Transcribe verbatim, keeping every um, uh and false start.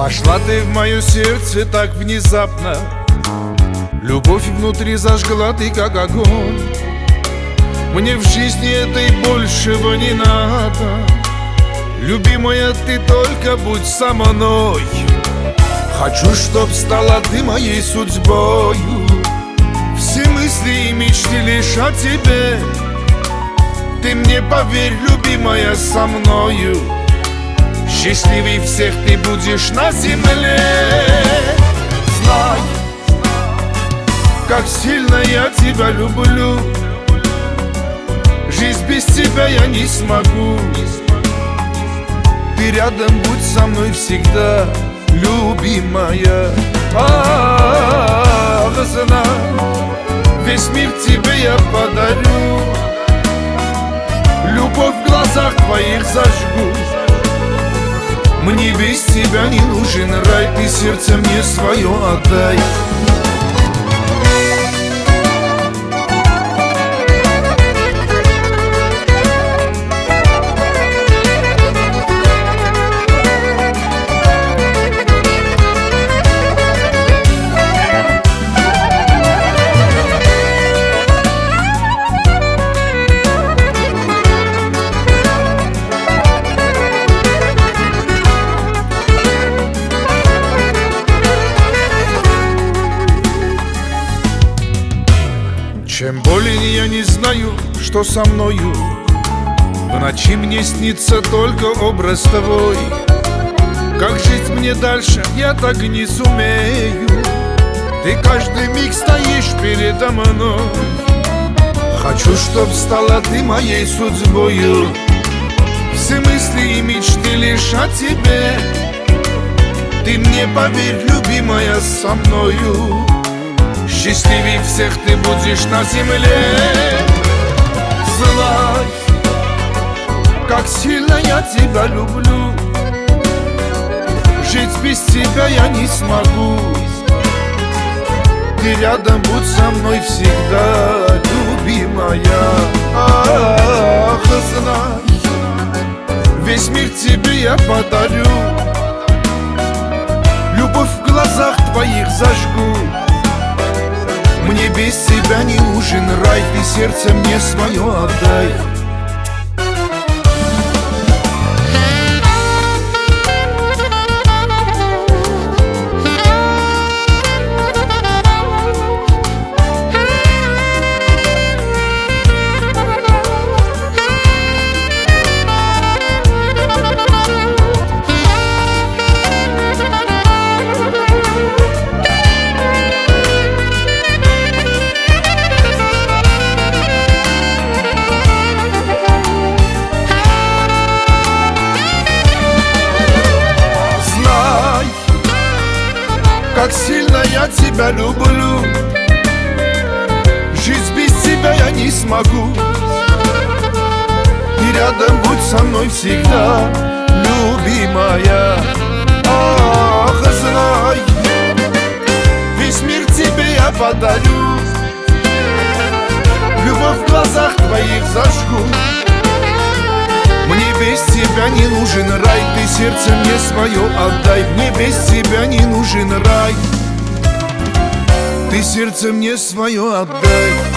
Вошла ты в мое сердце так внезапно, любовь внутри зажгла ты как огонь. Мне в жизни этой большего не надо, любимая, ты только будь со мной. Хочу, чтоб стала ты моей судьбою, все мысли и мечты лишь о тебе. Ты мне поверь, любимая, со мною счастливей всех ты будешь на земле. Знай, как сильно я тебя люблю, жизнь без тебя я не смогу. Ты рядом будь со мной всегда, любимая. Ах, знай, весь мир тебе я подарю, любовь в глазах твоих зажгу. Мне без тебя не нужен рай, ты сердце мне свое отдай. Чем более я не знаю, что со мною, в ночи мне снится только образ твой. Как жить мне дальше, я так не сумею, ты каждый миг стоишь передо мной. Хочу, чтоб стала ты моей судьбою, все мысли и мечты лишь о тебе. Ты мне поверь, любимая, со мною счастливей всех ты будешь на земле. Знай, как сильно я тебя люблю, жить без тебя я не смогу. Ты рядом будь со мной всегда, любимая. Ах, знай, весь мир тебе я подарю, любовь в глазах твоих зажгу. Мне без тебя не нужен рай, ты сердце мне свое отдай. Как сильно я тебя люблю, жить без тебя я не смогу. Ты рядом будь со мной всегда, любимая. Ах, знай, весь мир тебе я подарю, любовь в глазах твоих зажгу. Мне без тебя не нужен рай, ты сердце мне свое отдай. Мне без тебя не нужен рай, ты сердце мне свое отдай.